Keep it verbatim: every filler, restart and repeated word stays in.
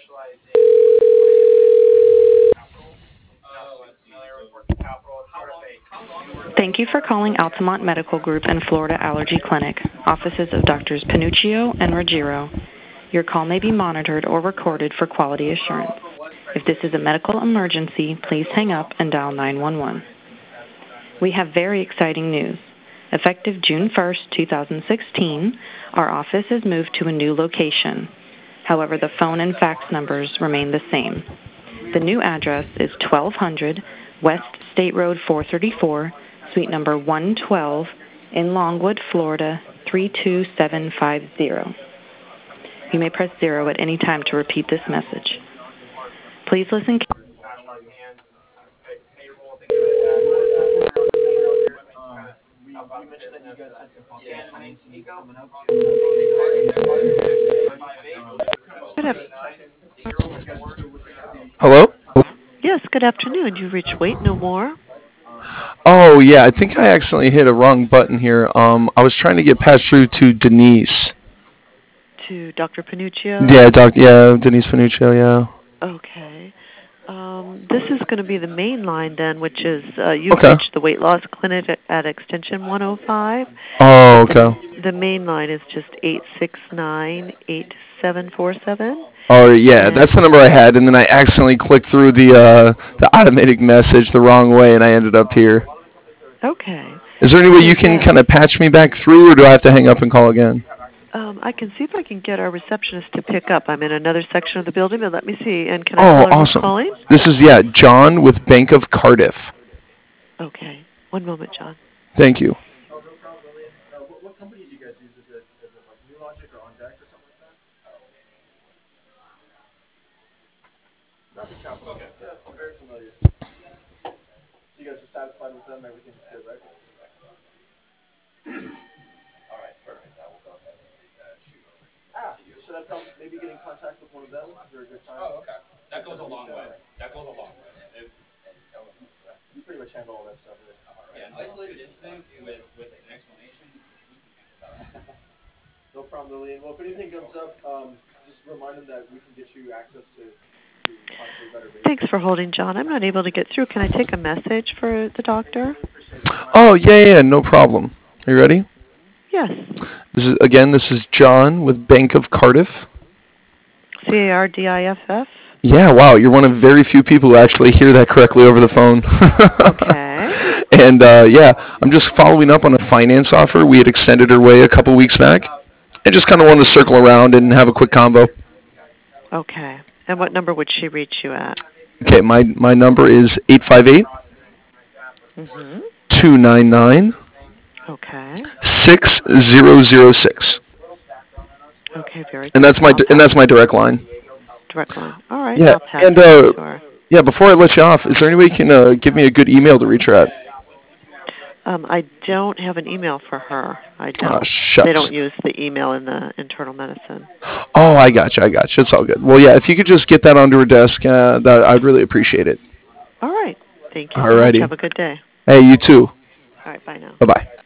Thank you for calling Altamont Medical Group and Florida Allergy Clinic, offices of Doctors Panuccio and Ruggiero. Your call may be monitored or recorded for quality assurance. If this is a medical emergency, please hang up and dial nine one one. We have very exciting news. Effective June first, two thousand sixteen, our office has moved to a new location. However, the phone and fax numbers remain the same. The new address is twelve hundred West State Road four thirty-four, Suite number one twelve, in Longwood, Florida, three two seven five zero. You may press zero at any time to repeat this message. Please listen. Hello? Yes, good afternoon. You've reached Wait No More. Oh, yeah, I think I accidentally hit a wrong button here. Um, I was trying to get passed through to Denise. To Doctor Panuccio? Yeah, doc, yeah, Denise Panuccio, yeah. Okay. Um, this is going to be the main line then, which is uh, you've Okay. reached the weight loss clinic at, at extension one oh five. Oh, okay. The, the main line is just eight six nine, eight seven four seven. Oh, yeah, and that's the number I had, and then I accidentally clicked through the uh, the automated message the wrong way, and I ended up here. Okay. Is there any way you can yeah. kind of patch me back through, or do I have to hang up and call again? Um, I can see if I can get our receptionist to pick up. I'm in another section of the building, but let me see. And can I Oh, tell her who's awesome. calling? This is, yeah, John with Bank of Cardiff. Okay. One moment, John. Thank you. What company do you guys use? Is it, is it like New Logic or On Deck or something like that? Rapid Capital. Okay. Yeah, I'm very familiar. So you guys are satisfied with them? Everything's good, right? All right, perfect. I will go ahead and shoot over. Ah, should I tell maybe get in contact with one of them? Is there a good time? Oh, okay. That goes a long way. That goes a long way. If, you pretty much handle all that stuff, right? Yeah, an isolated incident with, with an explanation, we can handle that. No problem, Lillian. Well, if anything comes up, um, just remind them that we can get you access to, to possibly better rates. Thanks for holding, John. I'm not able to get through. Can I take a message for the doctor? Oh, yeah, yeah, no problem. Are you ready? Yes. This is again, this is John with Bank of Cardiff. C A R D I F F? Yeah, wow, you're one of very few people who actually hear that correctly over the phone. Okay. And, uh, yeah, I'm just following up on a finance offer. We had extended her way a couple weeks back. I just kind of wanted to circle around and have a quick combo. Okay. And what number would she reach you at? Okay, my, my number is eight five eight, Mm-hmm. two nine nine, Okay. six zero zero six. Okay, very good. And that's my I'll and that's my direct line. Direct line. All right. Yeah, I'll pass and it uh, to her. yeah. Before I let you off, is there any way you can uh, give me a good email to reach her at? Um, I don't have an email for her. I don't. Oh, shucks. They don't use the email in the internal medicine. Oh, I got you. I got you. It's all good. Well, yeah. If you could just get that onto her desk, uh, that I'd really appreciate it. All right. Thank you. Alrighty. So much. Have a good day. Hey, you too. All right. Bye now. Bye bye.